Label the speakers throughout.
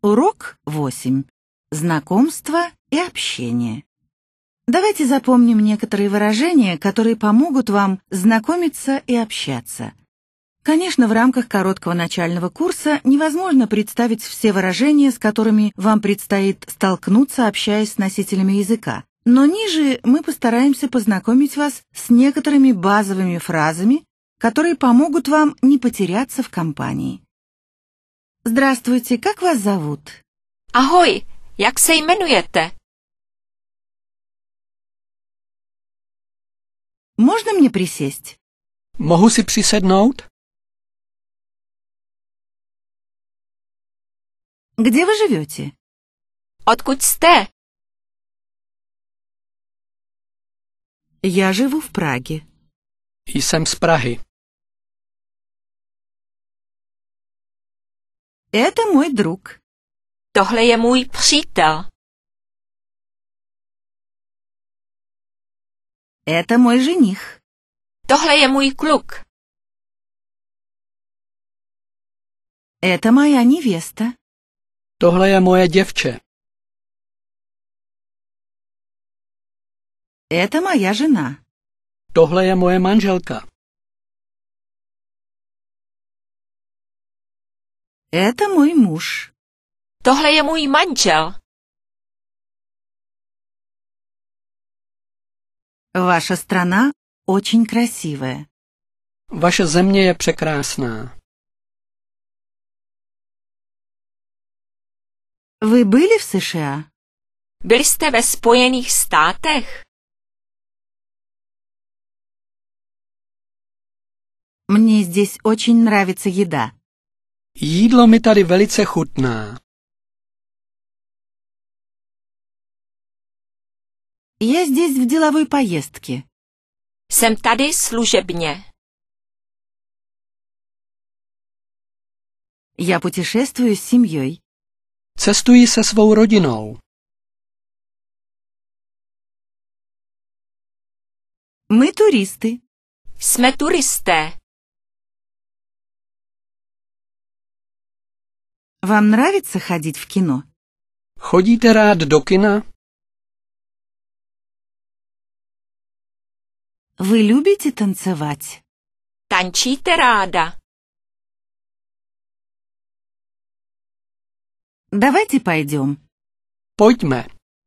Speaker 1: Урок 8. Знакомство и общение. Давайте запомним некоторые выражения, которые помогут вам знакомиться и общаться. Конечно, в рамках короткого начального курса невозможно представить все выражения, с которыми вам предстоит столкнуться, общаясь с носителями языка. Но ниже мы постараемся познакомить вас с некоторыми базовыми фразами, которые помогут вам не потеряться в компании. Здравствуйте, как вас зовут?
Speaker 2: Ahoj, jak se jmenujete?
Speaker 1: Можно мне присесть?
Speaker 3: Mohu si přisednout?
Speaker 1: Где вы живете?
Speaker 2: Odkud jste?
Speaker 1: Я живу в Праге.
Speaker 3: Jsem z Prahy.
Speaker 1: Это мой друг.
Speaker 2: Tohle je můj přítel.
Speaker 1: Это мой жених.
Speaker 2: Tohle je můj kluk.
Speaker 1: Это моя невеста.
Speaker 3: Tohle je moje děvče.
Speaker 1: Это моя жена.
Speaker 3: Tohle je moje manželka.
Speaker 1: Это мой муж.
Speaker 2: Tohle je můj manžel.
Speaker 1: Ваша страна очень красивая.
Speaker 3: Vaše země je překrásná.
Speaker 1: Вы были в США?
Speaker 2: Byli jste ve Spojených státech?
Speaker 1: Мне здесь очень нравится еда.
Speaker 3: Jídlo mi tady velice chutná.
Speaker 1: Я здесь в деловой поездке.
Speaker 2: Jsem tady služebně.
Speaker 1: Я путешествую с семьей.
Speaker 3: Cestuji se svou rodinou.
Speaker 1: Мы туристы.
Speaker 2: Jsme turisté.
Speaker 1: Вам нравится ходить в кино?
Speaker 3: Chodíte rád do kina?
Speaker 1: Вы любите танцевать?
Speaker 2: Tančíte ráda.
Speaker 1: Давайте пойдем.
Speaker 3: Pojďme.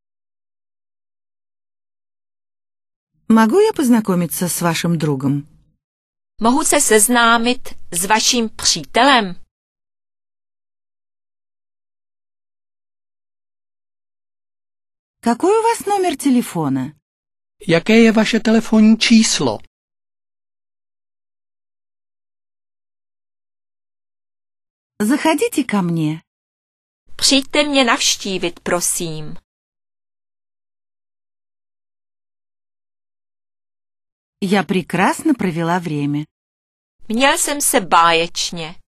Speaker 1: Могу я познакомиться с вашим другом?
Speaker 2: Mohu se seznámit s vaším přítelem?
Speaker 1: Какой у вас номер телефона?
Speaker 3: Jaké je vaše telefonní číslo?
Speaker 1: Заходите ко мне.
Speaker 2: Přijďte mě navštívit, prosím.
Speaker 1: Я прекрасно провела время.
Speaker 2: Měl jsem se báječně.